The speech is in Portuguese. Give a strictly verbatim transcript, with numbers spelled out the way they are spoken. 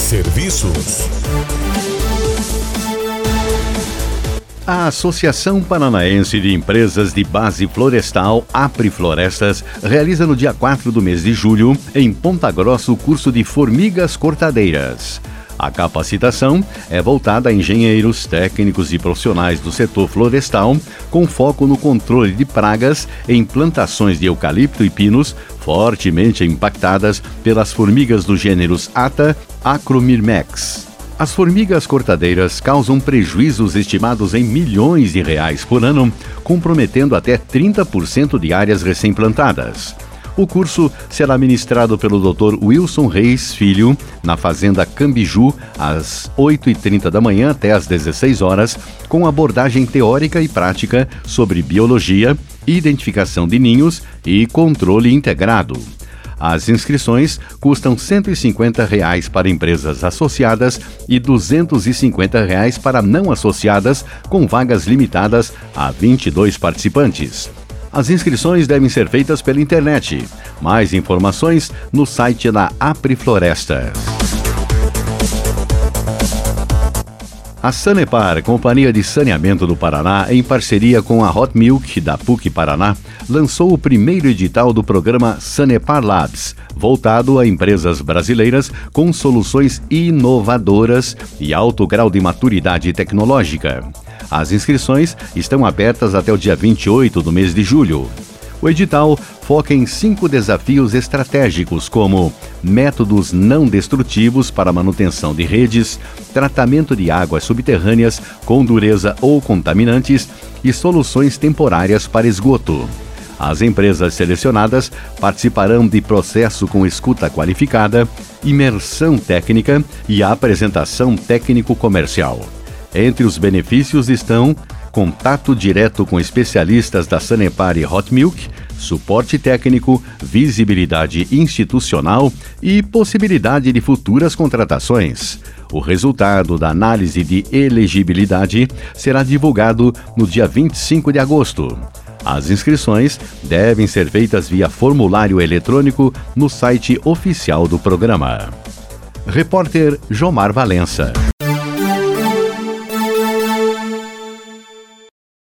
Serviços. A Associação Paranaense de Empresas de Base Florestal, APRE Florestas, realiza no dia quatro do mês de julho, em Ponta Grossa, o curso de Formigas Cortadeiras. A capacitação é voltada a engenheiros, técnicos e profissionais do setor florestal, com foco no controle de pragas em plantações de eucalipto e pinos fortemente impactadas pelas formigas dos gêneros Atta, Acromyrmex. As formigas cortadeiras causam prejuízos estimados em milhões de reais por ano, comprometendo até trinta por cento de áreas recém-plantadas. O curso será ministrado pelo doutor Wilson Reis Filho, na Fazenda Cambiju, às oito e trinta da manhã até às dezesseis horas, com abordagem teórica e prática sobre biologia, identificação de ninhos e controle integrado. As inscrições custam cento e cinquenta reais para empresas associadas e duzentos e cinquenta reais para não associadas, com vagas limitadas a vinte e dois participantes. As inscrições devem ser feitas pela internet. Mais informações no site da APRE Florestas. A Sanepar, Companhia de Saneamento do Paraná, em parceria com a Hot Milk da P U C Paraná, lançou o primeiro edital do programa Sanepar Labs, voltado a empresas brasileiras com soluções inovadoras e alto grau de maturidade tecnológica. As inscrições estão abertas até o dia vinte e oito do mês de julho. O edital foca em cinco desafios estratégicos, como métodos não destrutivos para manutenção de redes, tratamento de águas subterrâneas com dureza ou contaminantes e soluções temporárias para esgoto. As empresas selecionadas participarão de processo com escuta qualificada, imersão técnica e apresentação técnico-comercial. Entre os benefícios estão contato direto com especialistas da Sanepar e Hot Milk, suporte técnico, visibilidade institucional e possibilidade de futuras contratações. O resultado da análise de elegibilidade será divulgado no dia vinte e cinco de agosto. As inscrições devem ser feitas via formulário eletrônico no site oficial do programa. Repórter Jomar Valença.